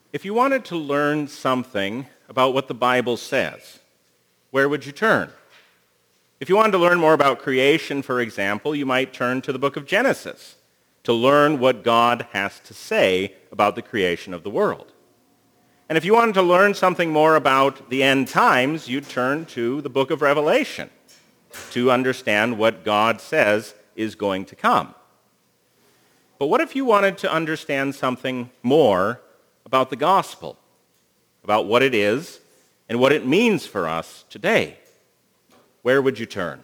If you wanted to learn something about what the Bible says, where would you turn? If you wanted to learn more about creation, for example, you might turn to the book of Genesis to learn what God has to say about the creation of the world. And if you wanted to learn something more about the end times, you'd turn to the book of Revelation to understand what God says is going to come. But what if you wanted to understand something more about the gospel, about what it is and what it means for us today? Where would you turn?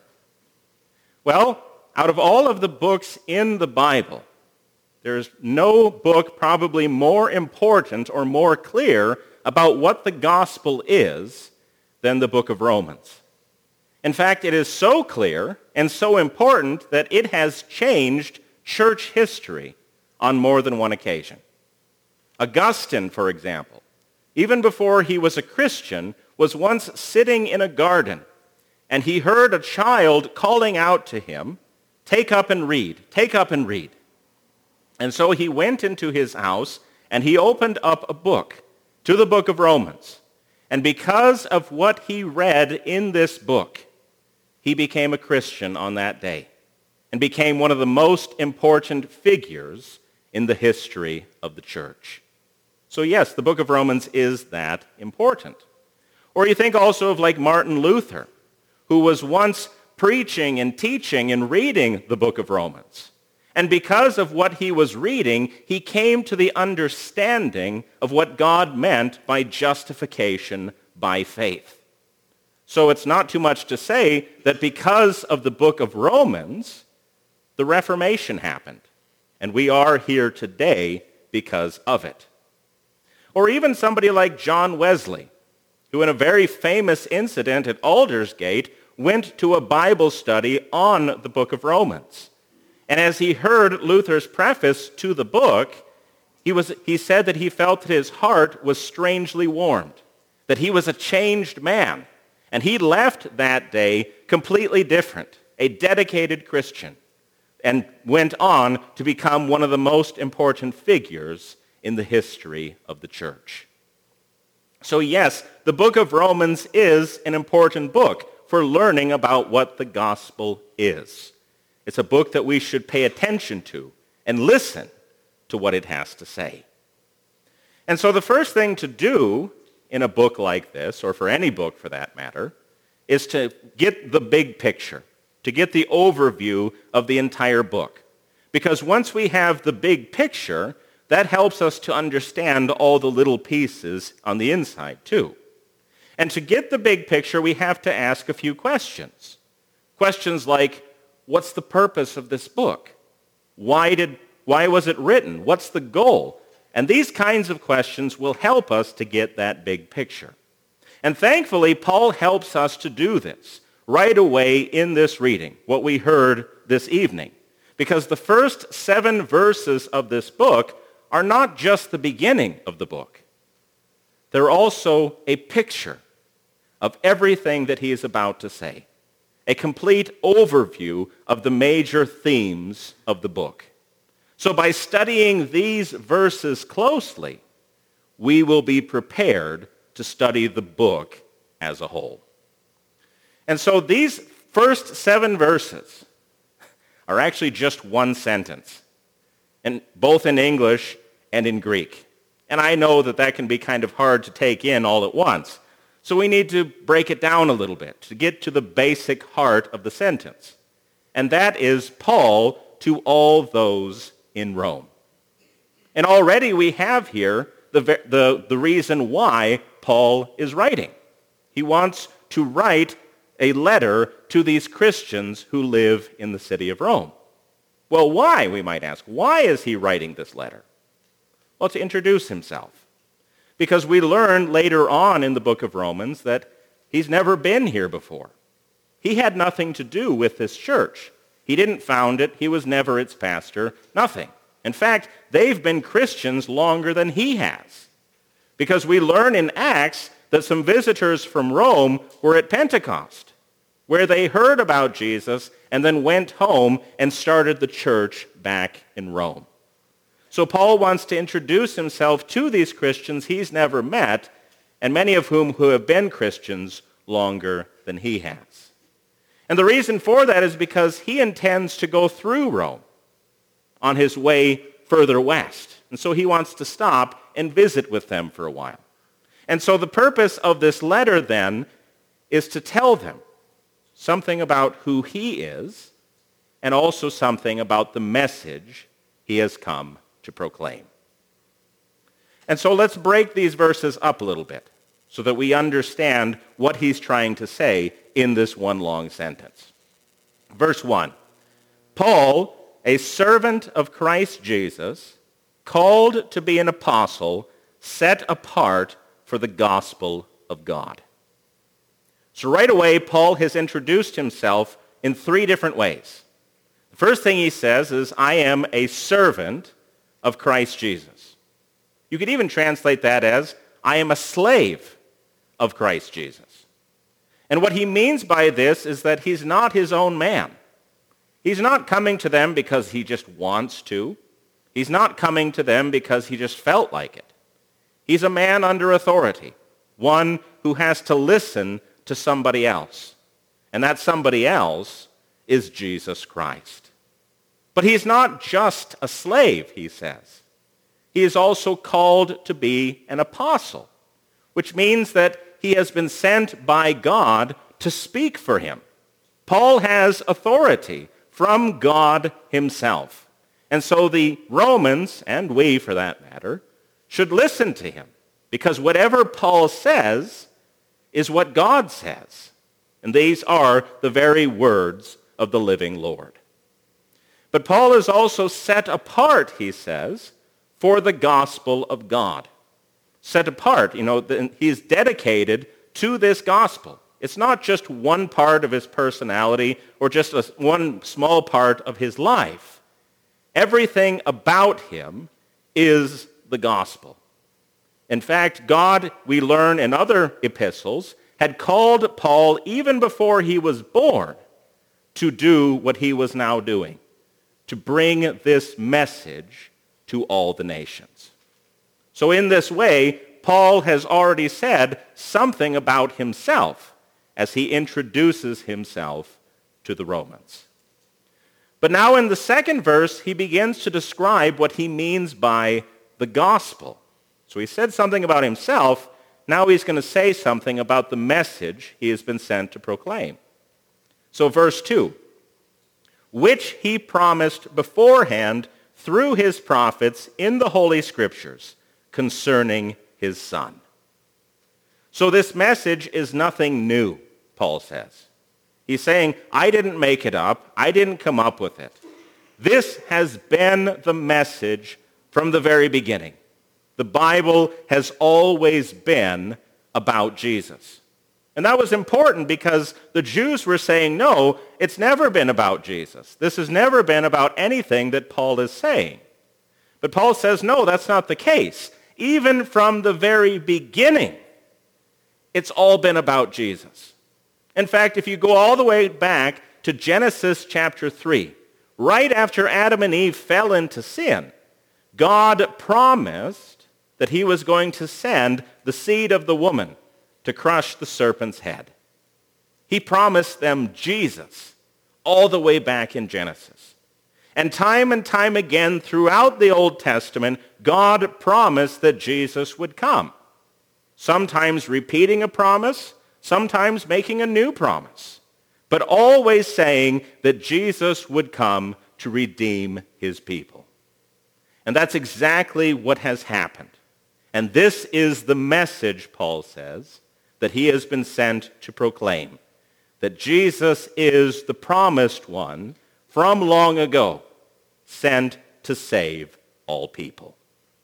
Well, out of all of the books in the Bible, there's no book probably more important or more clear about what the gospel is than the book of Romans. In fact, it is so clear and so important that it has changed church history on more than one occasion. Augustine, for example, even before he was a Christian, was once sitting in a garden, and he heard a child calling out to him, "Take up and read, take up and read." And so he went into his house, and he opened up a book, to the book of Romans. And because of what he read in this book, he became a Christian on that day and became one of the most important figures in the history of the church. So yes, the book of Romans is that important. Or you think also of like Martin Luther, who was once preaching and teaching and reading the book of Romans. And because of what he was reading, he came to the understanding of what God meant by justification by faith. So it's not too much to say that because of the book of Romans, the Reformation happened. And we are here today because of it. Or even somebody like John Wesley, who in a very famous incident at Aldersgate went to a Bible study on the book of Romans. And as he heard Luther's preface to the book, he said that he felt that his heart was strangely warmed, that he was a changed man. And he left that day completely different, a dedicated Christian, and went on to become one of the most important figures in the history of the church. So yes, the book of Romans is an important book for learning about what the gospel is. It's a book that we should pay attention to and listen to what it has to say. And so the first thing to do in a book like this, or for any book for that matter, is to get the big picture, to get the overview of the entire book. Because once we have the big picture, that helps us to understand all the little pieces on the inside too. And to get the big picture, we have to ask a few questions. Questions like, what's the purpose of this book? Why was it written? What's the goal? And these kinds of questions will help us to get that big picture. And thankfully, Paul helps us to do this right away in this reading, what we heard this evening. Because the first 7 verses of this book are not just the beginning of the book. They're also a picture of everything that he is about to say. A complete overview of the major themes of the book. So by studying these verses closely, we will be prepared to study the book as a whole. And so these first 7 verses are actually just one sentence, and both in English and in Greek. And I know that that can be kind of hard to take in all at once. So we need to break it down a little bit to get to the basic heart of the sentence. And that is Paul to all those in Rome. And already we have here the reason why Paul is writing. He wants to write a letter to these Christians who live in the city of Rome. Well, why, we might ask? Why is he writing this letter? Well, to introduce himself. Because we learn later on in the book of Romans that he's never been here before. He had nothing to do with this church. He didn't found it. He was never its pastor. Nothing. In fact, they've been Christians longer than he has. Because we learn in Acts that some visitors from Rome were at Pentecost, where they heard about Jesus and then went home and started the church back in Rome. So Paul wants to introduce himself to these Christians he's never met, and many of whom who have been Christians longer than he has. And the reason for that is because he intends to go through Rome on his way further west. And so he wants to stop and visit with them for a while. And so the purpose of this letter then is to tell them something about who he is and also something about the message he has come to proclaim. And so let's break these verses up a little bit so that we understand what he's trying to say in this one long sentence. Verse 1, Paul, a servant of Christ Jesus, called to be an apostle, set apart for the gospel of God. So right away, Paul has introduced himself in three different ways. The first thing he says is, I am a servant of Christ Jesus. You could even translate that as, I am a slave of Christ Jesus. And what he means by this is that he's not his own man. He's not coming to them because he just wants to. He's not coming to them because he just felt like it. He's a man under authority, one who has to listen to somebody else. And that somebody else is Jesus Christ. But he's not just a slave, he says. He is also called to be an apostle, which means that he has been sent by God to speak for him. Paul has authority from God himself. And so the Romans, and we for that matter, should listen to him, because whatever Paul says is what God says. And these are the very words of the living Lord. But Paul is also set apart, he says, for the gospel of God. Set apart, he's dedicated to this gospel. It's not just one part of his personality or just one small part of his life. Everything about him is the gospel. In fact, God, we learn in other epistles, had called Paul even before he was born to do what he was now doing, to bring this message to all the nations. So in this way, Paul has already said something about himself as he introduces himself to the Romans. But now in the second verse, he begins to describe what he means by the gospel. So he said something about himself. Now he's going to say something about the message he has been sent to proclaim. So verse 2, which he promised beforehand through his prophets in the Holy Scriptures concerning his Son. So this message is nothing new, Paul says. He's saying, I didn't make it up. I didn't come up with it. This has been the message from the very beginning. The Bible has always been about Jesus. And that was important because the Jews were saying, no, it's never been about Jesus. This has never been about anything that Paul is saying. But Paul says, no, that's not the case. Even from the very beginning, it's all been about Jesus. In fact, if you go all the way back to Genesis chapter 3, right after Adam and Eve fell into sin, God promised that he was going to send the seed of the woman to crush the serpent's head. He promised them Jesus all the way back in Genesis. And time again throughout the Old Testament, God promised that Jesus would come. Sometimes repeating a promise, sometimes making a new promise, but always saying that Jesus would come to redeem his people. And that's exactly what has happened. And this is the message, Paul says, that he has been sent to proclaim, that Jesus is the promised one from long ago, sent to save all people.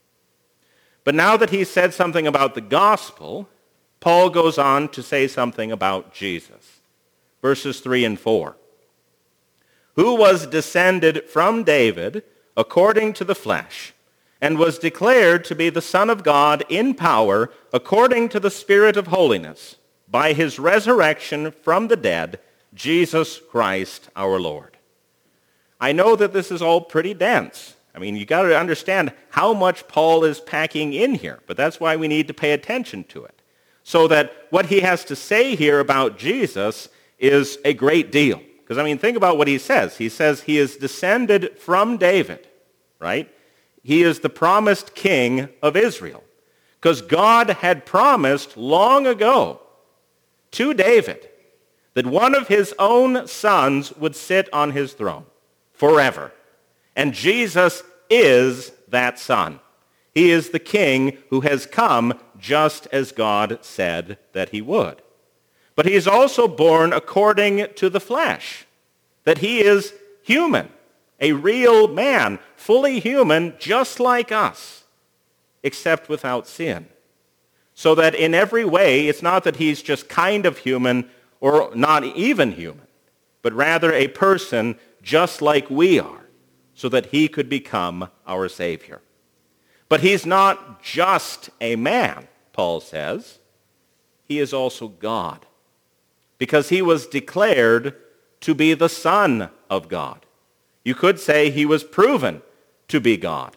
But now that he said something about the gospel, Paul goes on to say something about Jesus. Verses 3 and 4. Who was descended from David according to the flesh, and was declared to be the Son of God in power according to the Spirit of holiness, by his resurrection from the dead, Jesus Christ our Lord. I know that this is all pretty dense, I mean, you got to understand how much Paul is packing in here, but that's why we need to pay attention to it. So that what he has to say here about Jesus is a great deal. Because, I mean, think about what he says. He says he is descended from David, right? He is the promised king of Israel. Because God had promised long ago to David that one of his own sons would sit on his throne forever. And Jesus is that son. He is the king who has come just as God said that he would. But he is also born according to the flesh, that he is human, a real man, fully human, just like us, except without sin. So that in every way, it's not that he's just kind of human or not even human, but rather a person just like we are, so that he could become our Savior. But he's not just a man, Paul says. He is also God, because he was declared to be the Son of God. You could say he was proven to be God.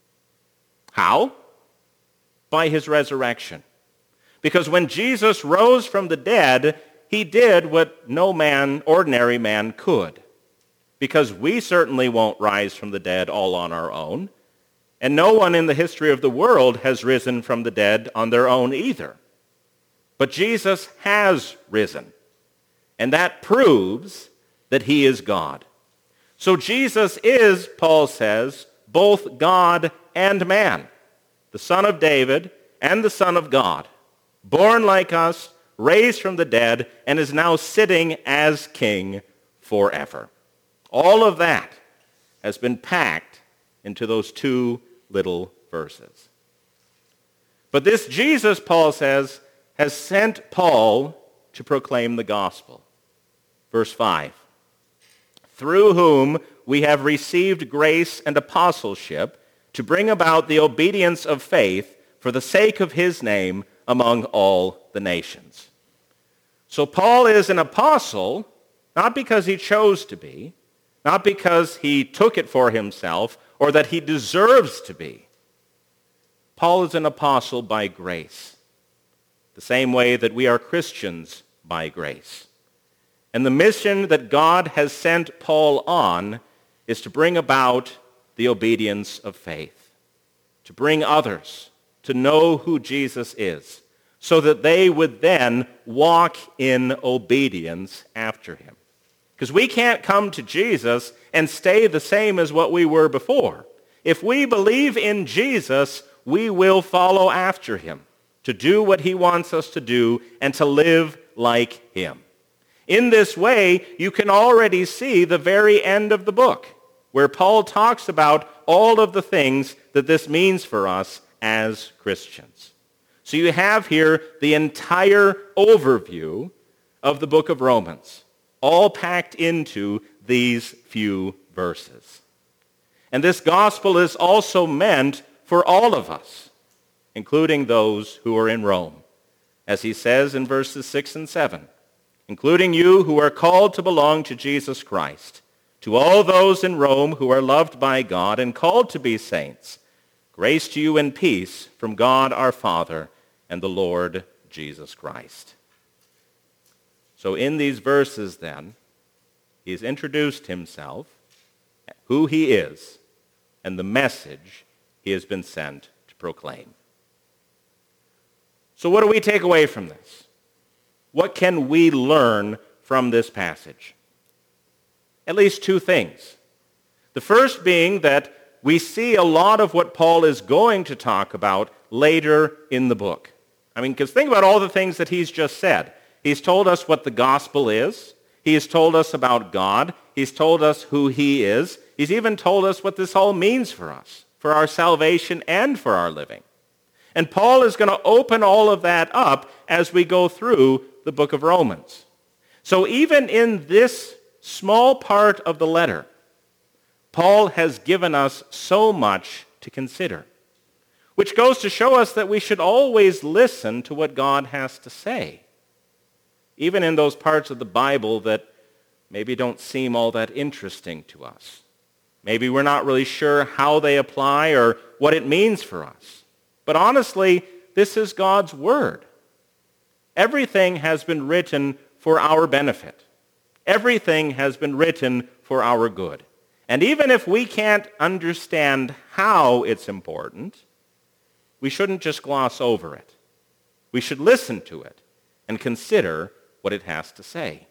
How? By his resurrection. Because when Jesus rose from the dead, he did what no man, ordinary man, could. Because we certainly won't rise from the dead all on our own. And no one in the history of the world has risen from the dead on their own either. But Jesus has risen. And that proves that he is God. So Jesus is, Paul says, both God and man, the Son of David and the Son of God, born like us, raised from the dead, and is now sitting as king forever. All of that has been packed into those two little verses. But this Jesus, Paul says, has sent Paul to proclaim the gospel. Verse 5, through whom we have received grace and apostleship to bring about the obedience of faith for the sake of his name among all the nations. So Paul is an apostle, not because he chose to be, not because he took it for himself, or that he deserves to be. Paul is an apostle by grace, the same way that we are Christians by grace. And the mission that God has sent Paul on is to bring about the obedience of faith, to bring others to know who Jesus is, so that they would then walk in obedience after him. Because we can't come to Jesus and stay the same as what we were before. If we believe in Jesus, we will follow after him to do what he wants us to do and to live like him. In this way, you can already see the very end of the book, where Paul talks about all of the things that this means for us as Christians. So you have here the entire overview of the book of Romans, all packed into these few verses. And this gospel is also meant for all of us, including those who are in Rome, as he says in verses 6 and 7, including you who are called to belong to Jesus Christ, to all those in Rome who are loved by God and called to be saints, grace to you and peace from God our Father and the Lord Jesus Christ. So in these verses then, he's introduced himself, who he is, and the message he has been sent to proclaim. So what do we take away from this? What can we learn from this passage? At least two things. The first being that we see a lot of what Paul is going to talk about later in the book. I mean, because think about all the things that he's just said. He's told us what the gospel is. He has told us about God. He's told us who he is. He's even told us what this all means for us, for our salvation and for our living. And Paul is going to open all of that up as we go through the book of Romans. So even in this small part of the letter, Paul has given us so much to consider, which goes to show us that we should always listen to what God has to say, even in those parts of the Bible that maybe don't seem all that interesting to us. Maybe we're not really sure how they apply or what it means for us. But honestly, this is God's Word. Everything has been written for our benefit. Everything has been written for our good. And even if we can't understand how it's important, we shouldn't just gloss over it. We should listen to it and consider what it has to say.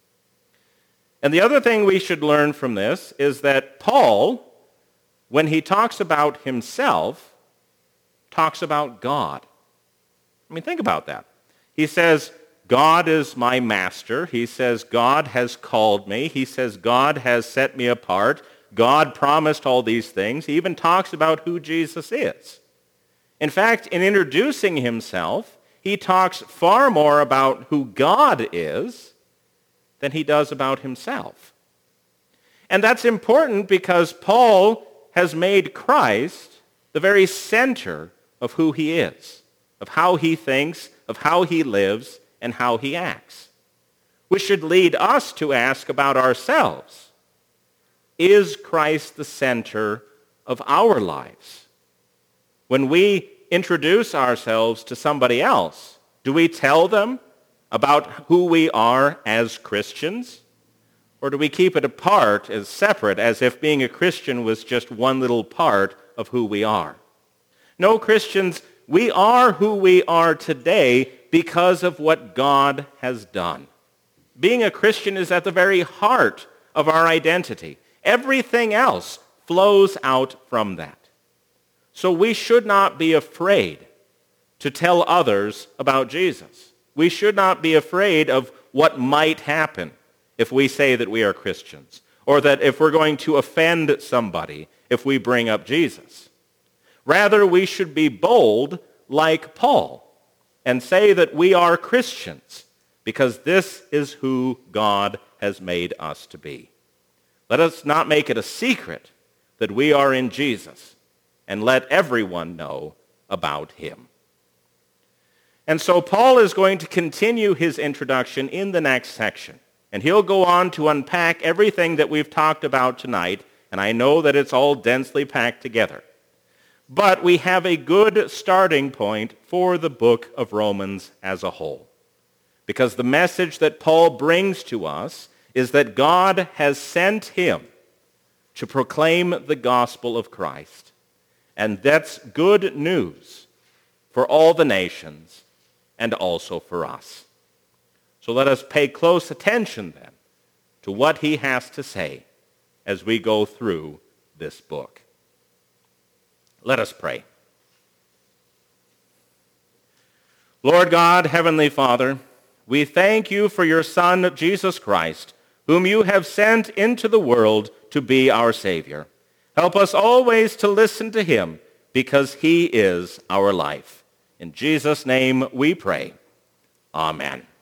And the other thing we should learn from this is that Paul, when he talks about himself, talks about God. I mean, think about that. He says, God is my master. He says, God has called me. He says, God has set me apart. God promised all these things. He even talks about who Jesus is. In fact, in introducing himself, he talks far more about who God is than he does about himself. And that's important because Paul has made Christ the very center of who he is, of how he thinks, of how he lives, and how he acts. Which should lead us to ask about ourselves. Is Christ the center of our lives? When we introduce ourselves to somebody else, do we tell them about who we are as Christians? Or do we keep it apart as separate, as if being a Christian was just one little part of who we are? No, Christians, we are who we are today because of what God has done. Being a Christian is at the very heart of our identity. Everything else flows out from that. So we should not be afraid to tell others about Jesus. We should not be afraid of what might happen if we say that we are Christians, or that if we're going to offend somebody if we bring up Jesus. Rather, we should be bold like Paul and say that we are Christians because this is who God has made us to be. Let us not make it a secret that we are in Jesus, and let everyone know about him. And so Paul is going to continue his introduction in the next section. And he'll go on to unpack everything that we've talked about tonight. And I know that it's all densely packed together. But we have a good starting point for the book of Romans as a whole. Because the message that Paul brings to us is that God has sent him to proclaim the gospel of Christ. And that's good news for all the nations and also for us. So let us pay close attention then to what he has to say as we go through this book. Let us pray. Lord God, Heavenly Father, we thank you for your Son, Jesus Christ, whom you have sent into the world to be our Savior. Help us always to listen to him because he is our life. In Jesus' name we pray. Amen.